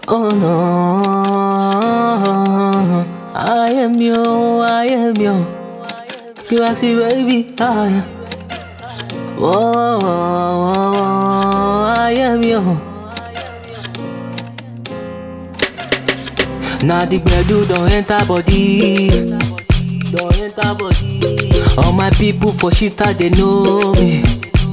Oh no, I am you, I am you. You actually baby, I am. Oh, I am you. Now the gbedu don't enter body, don't enter body. All my people for shita they know me.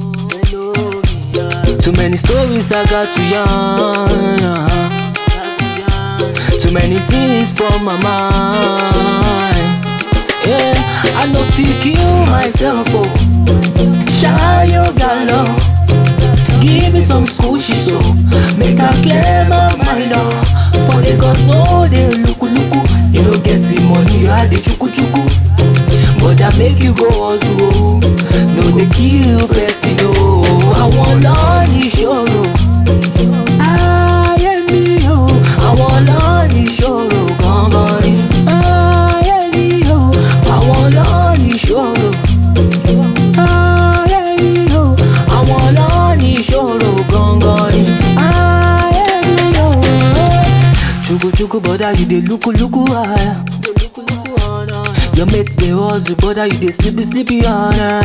Too many stories I got to yarn. Too many things from my mind. Yeah, I know if you kill myself, oh. Shy your gallo. Give me some squishy so make I clear my mind up. For the cause no they look. You don't get the money, you had the chuku. But that make you go also. No they kill person, oh. I want Lord Ishoro. I am me, oh. I want Lord Ishoro. Gangani. I am me, oh. I want Lord Ishoro. I am me, oh. I want Lord Ishoro. Gangani. I am me, oh. Chuku, brother, you dey look high. Your mates they hustle, brother, you dey sleepy on.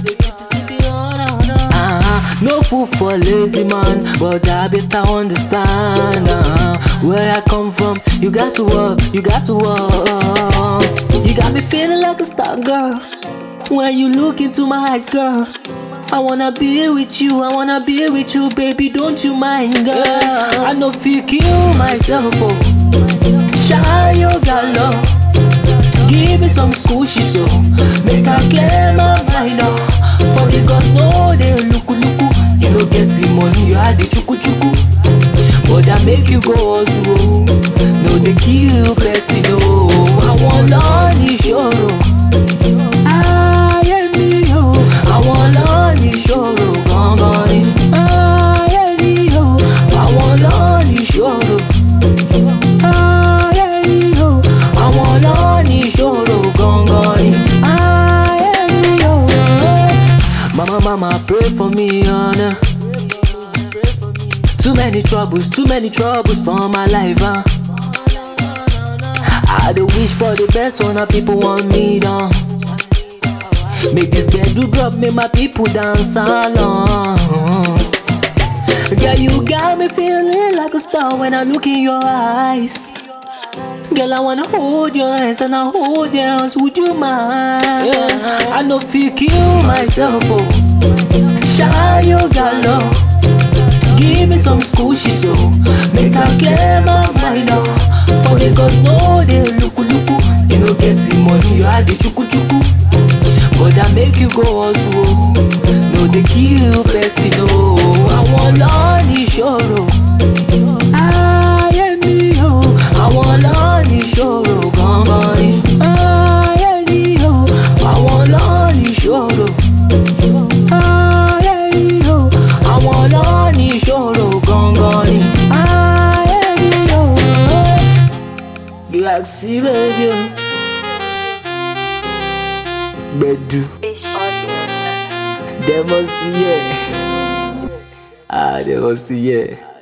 No food for lazy man, but I better understand where I come from. You got to work, you got to work. You got me feeling like a star, girl. When you look into my eyes, girl, I wanna be with you, I wanna be with you, baby, don't you mind, girl. I know if you kill myself, oh. Shy your gallo. Give me some squishy so make I clear my mind up. For the cause no they look. You don't get the money, you had the chuku. But that make you go also. No they kill person, oh. I want Lord Ishoro. I am me, oh. I want Lord Ishoro. Gangani. I am me, oh. I want Lord Ishoro. I am me, oh. I want Lord Ishoro. Gangani. I am me, oh. Mama, pray for me, Anna. Too many troubles for my life, I do wish for the best when my people want me down. Make this bed do drop, make my people dance along. Girl, you got me feeling like a star when I look in your eyes. Girl, I wanna hold your hands and I hold your hands, would you mind? Yeah. I know if you kill myself, oh. Shy your gallo. Give me some squishy so make I clear my mind up. For the cause no they look. You don't get the money, you had the chuku. But that make you go also. No they kill person, oh. I want Lord Ishoro. I am me, oh. I want Lord Ishoro. Gangani. I am me, oh. I want Lord Ishoro. I am me, oh. I want Lord Ishoro. Gangani. I am me, oh. Galaxy baby. Bedu. They must hear. They must hear.